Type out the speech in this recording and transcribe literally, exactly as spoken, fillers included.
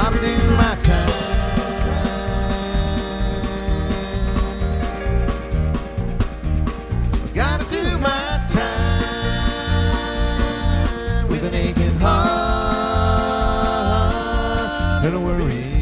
Gotta do my time. Gotta do my time with an aching heart and a worry.